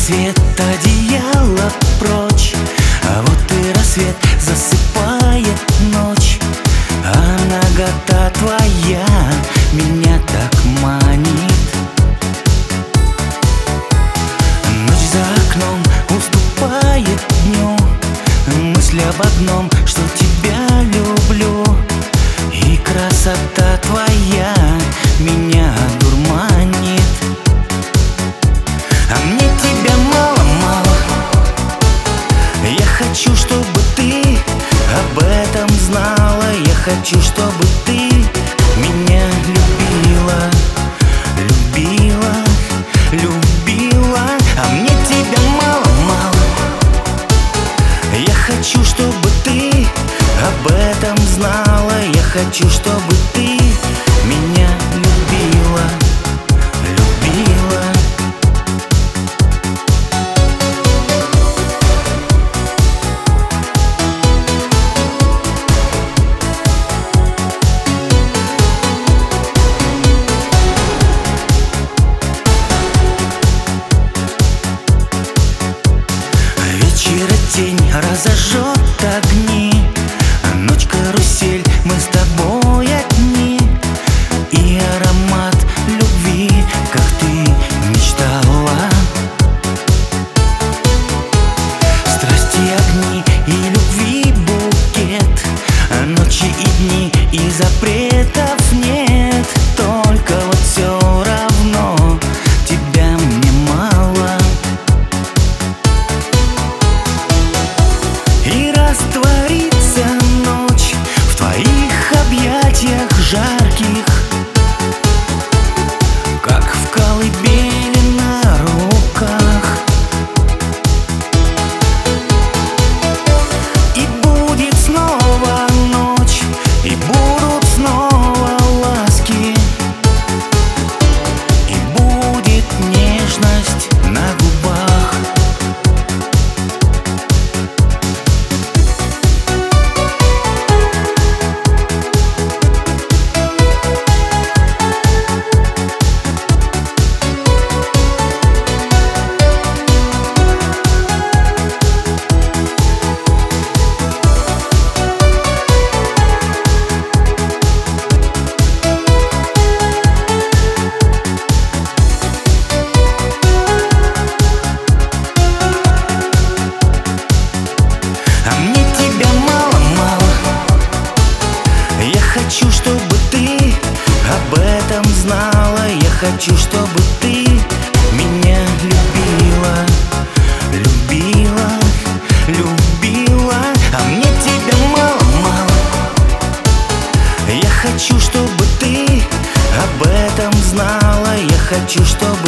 свет, одеяло прочь. А вот и рассвет засыпает ночь, а нагота твоя меня так манит. Ночь за окном уступает дню, мысль об одном, что тебя люблю. И красота твоя меня дурманит. А мне тебя мало-мало. Я хочу, чтобы ты об этом знала. Я хочу, чтобы ты меня любила, любила, любила. А мне тебя мало-мало. Я хочу, чтобы ты об этом знала. Я хочу, чтобы ты меня любила, любила. Вечера тень разожжет огни, ночь карусель, мы с тобой одни. И аромат любви, как ты мечтала. Страсти, огни и любви букет, ночи и дни, и запретов нет. Только вот все равно тебя мне мало. И растворится ночь в твоих объятиях жарких, как в колыбели на руках. И будет снова ночь, и будут снова ласки, и будет нежность на губах. Хочу, чтобы ты об этом знала. Я хочу, чтобы ты меня любила, любила, любила. А мне тебя мало-мало. Я хочу, чтобы ты об этом знала. Я хочу, чтобы